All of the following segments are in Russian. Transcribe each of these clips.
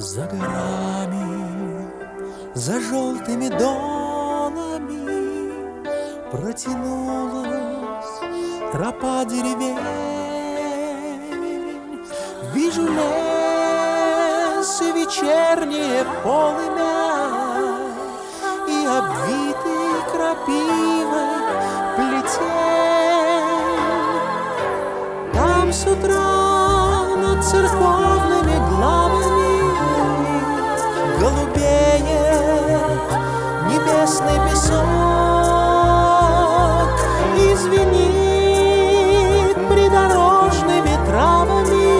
За горами, за желтыми долами протянулась тропа деревень. Вижу лес и вечернее полымя, и обвитый крапивой плетень. Там с утра над церковными главами голубеет небесный песок и звенит придорожными травами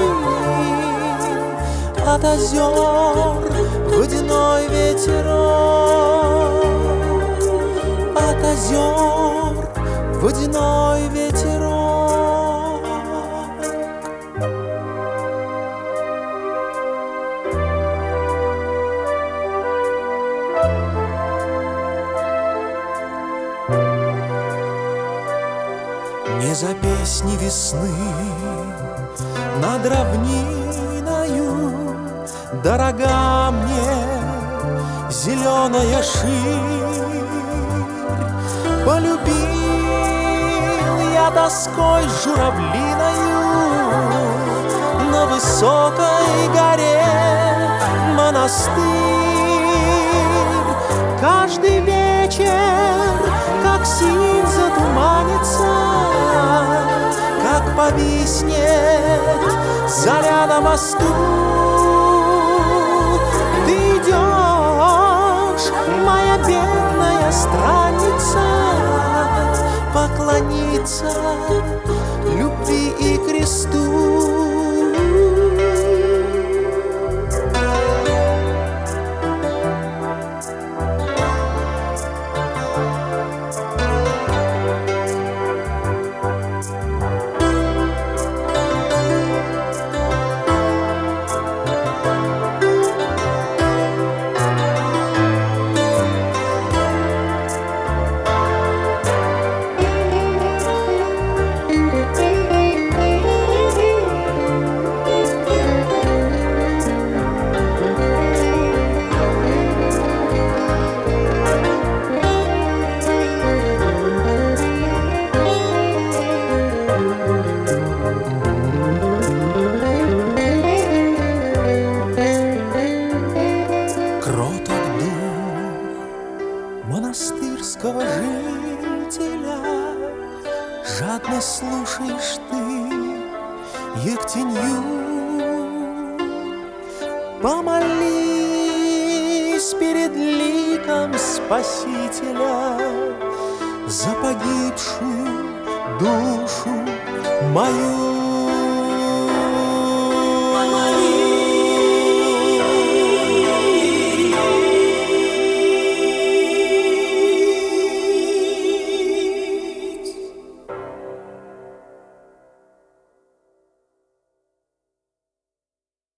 от озер водяной ветерок, от озер водяной ветерок. Не за песни весны над равниною дорога мне зеленая ширь. Полюбил я тоской журавлиною на высокой горе монастырь. Каждый вечер, как синь затуманится, как повиснет заря на мосту, ты идешь, моя бедная странница, поклониться любви и кресту. Монастырского жителя жадно слушаешь ты Ектенью. Помолись перед ликом Спасителя за погибшую душу мою.